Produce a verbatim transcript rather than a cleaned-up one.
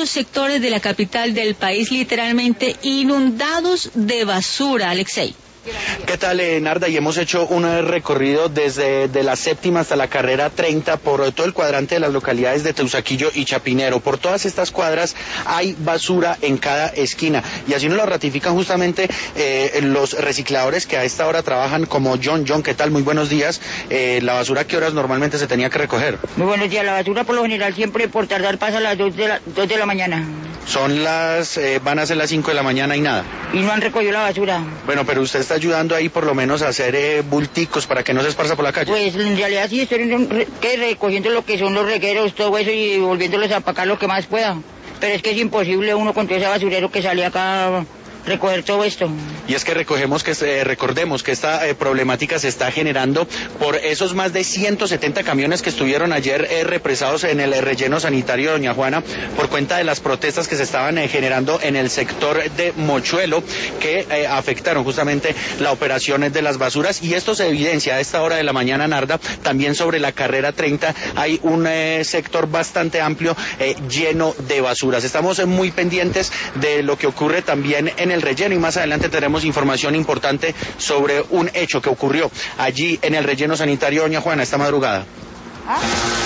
varios sectores de la capital del país literalmente inundados de basura, Alexei. ¿Qué tal, eh, Narda? Y hemos hecho un recorrido desde de la séptima hasta la carrera treinta por todo el cuadrante de las localidades de Teusaquillo y Chapinero. Por todas estas cuadras hay basura en cada esquina y así nos lo ratifican justamente eh, los recicladores que a esta hora trabajan como John. John, ¿qué tal? Muy buenos días. Eh, ¿La basura a qué horas normalmente se tenía que recoger? Muy buenos días. La basura por lo general siempre por tardar pasa a las dos de la, dos de la mañana. Son las, eh, van a ser las cinco de la mañana y nada. Y no han recogido la basura. Bueno, pero usted está ayudando ahí por lo menos a hacer eh, bulticos para que no se esparza por la calle. Pues en realidad sí estoy re que recogiendo lo que son los regueros, todo eso y volviéndoles a empacar lo que más pueda. Pero es que es imposible uno con todo ese basurero que sale acá recoger todo esto. Y es que recogemos que eh, recordemos que esta eh, problemática se está generando por esos más de ciento setenta camiones que estuvieron ayer eh, represados en el eh, relleno sanitario de Doña Juana por cuenta de las protestas que se estaban eh, generando en el sector de Mochuelo que eh, afectaron justamente la operación de las basuras, y esto se evidencia a esta hora de la mañana, Narda. También sobre la carrera treinta hay un eh, sector bastante amplio eh, lleno de basuras. Estamos eh, muy pendientes de lo que ocurre también en el el relleno y más adelante tenemos información importante sobre un hecho que ocurrió allí en el relleno sanitario Doña Juana esta madrugada. ¿Ah?